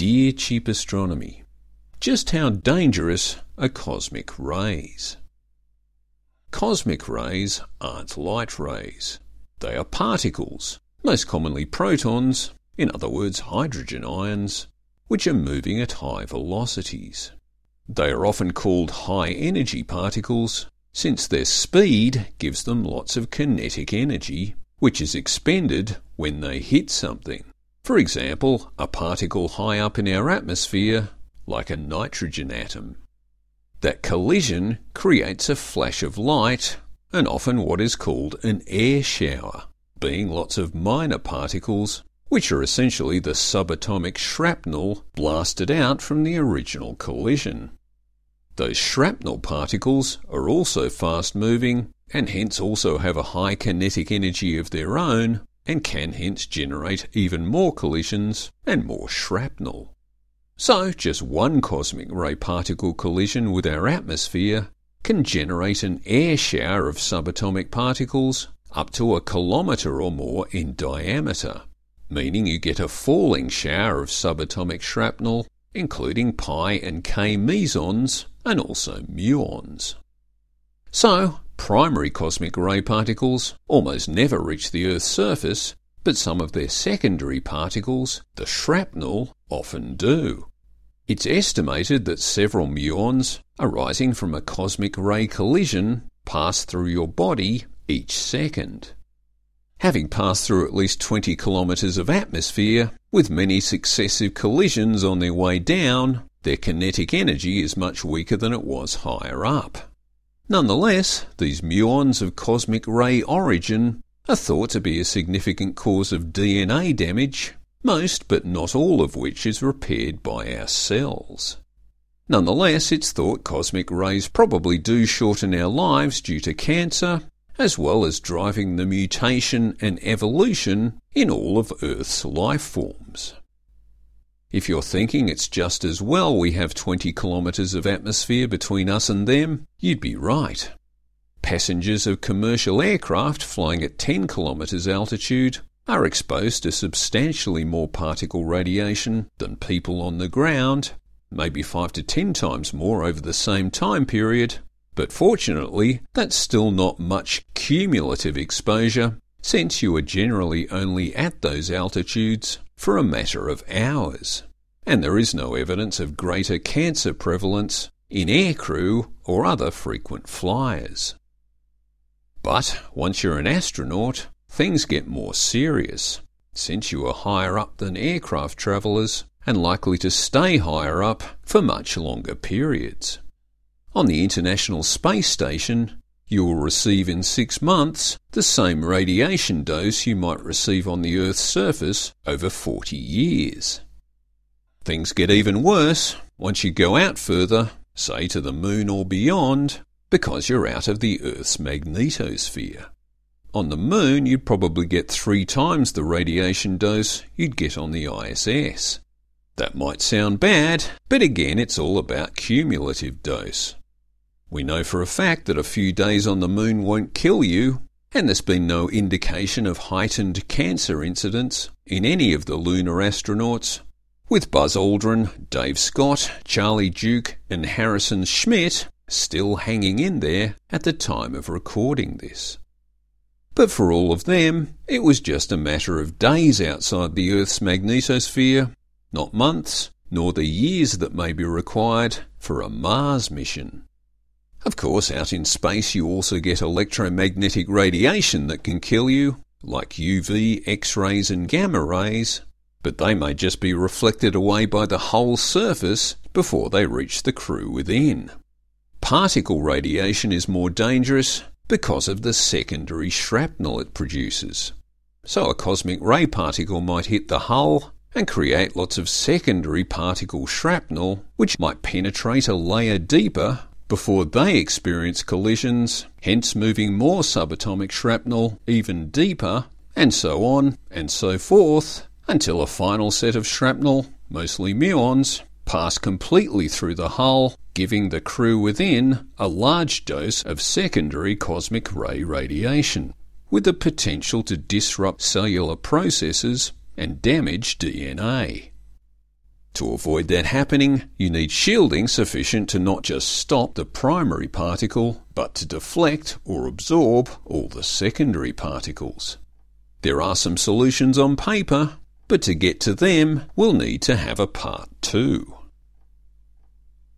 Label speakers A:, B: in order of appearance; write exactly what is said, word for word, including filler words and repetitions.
A: Dear Cheap Astronomy, just how dangerous are cosmic rays? Cosmic rays aren't light rays. They are particles, most commonly protons, in other words hydrogen ions, which are moving at high velocities. They are often called high-energy particles, since their speed gives them lots of kinetic energy, which is expended when they hit something. For example, a particle high up in our atmosphere, like a nitrogen atom. That collision creates a flash of light, and often what is called an air shower, being lots of minor particles, which are essentially the subatomic shrapnel blasted out from the original collision. Those shrapnel particles are also fast-moving, and hence also have a high kinetic energy of their own, and can hence generate even more collisions and more shrapnel. So, just one cosmic ray particle collision with our atmosphere can generate an air shower of subatomic particles up to a kilometre or more in diameter, meaning you get a falling shower of subatomic shrapnel, including pi and k mesons, and also muons. So, primary cosmic ray particles almost never reach the Earth's surface, but some of their secondary particles, the shrapnel, often do. It's estimated that several muons arising from a cosmic ray collision pass through your body each second. Having passed through at least twenty kilometres of atmosphere, with many successive collisions on their way down, their kinetic energy is much weaker than it was higher up. Nonetheless, these muons of cosmic ray origin are thought to be a significant cause of D N A damage, most but not all of which is repaired by our cells. Nonetheless, it's thought cosmic rays probably do shorten our lives due to cancer, as well as driving the mutation and evolution in all of Earth's life forms. If you're thinking it's just as well we have twenty kilometres of atmosphere between us and them, you'd be right. Passengers of commercial aircraft flying at ten kilometres altitude are exposed to substantially more particle radiation than people on the ground, maybe five to ten times more over the same time period, but fortunately that's still not much cumulative exposure, since you are generally only at those altitudes for a matter of hours, and there is no evidence of greater cancer prevalence in aircrew or other frequent flyers. But once you're an astronaut, things get more serious, since you are higher up than aircraft travellers and likely to stay higher up for much longer periods. On the International Space Station, you will receive in six months the same radiation dose you might receive on the Earth's surface over forty years. Things get even worse once you go out further, say to the Moon or beyond, because you're out of the Earth's magnetosphere. On the Moon, you'd probably get three times the radiation dose you'd get on the I S S. That might sound bad, but again it's all about cumulative dose. We know for a fact that a few days on the Moon won't kill you, and there's been no indication of heightened cancer incidents in any of the lunar astronauts, with Buzz Aldrin, Dave Scott, Charlie Duke and Harrison Schmitt still hanging in there at the time of recording this. But for all of them, it was just a matter of days outside the Earth's magnetosphere, not months, nor the years that may be required for a Mars mission. Of course, out in space you also get electromagnetic radiation that can kill you, like U V, X-rays and gamma rays, but they may just be reflected away by the whole surface before they reach the crew within. Particle radiation is more dangerous because of the secondary shrapnel it produces. So a cosmic ray particle might hit the hull and create lots of secondary particle shrapnel, which might penetrate a layer deeper before they experience collisions, hence moving more subatomic shrapnel even deeper, and so on and so forth, until a final set of shrapnel, mostly muons, pass completely through the hull, giving the crew within a large dose of secondary cosmic ray radiation, with the potential to disrupt cellular processes and damage D N A. To avoid that happening, you need shielding sufficient to not just stop the primary particle, but to deflect or absorb all the secondary particles. There are some solutions on paper, but to get to them, we'll need to have a part two.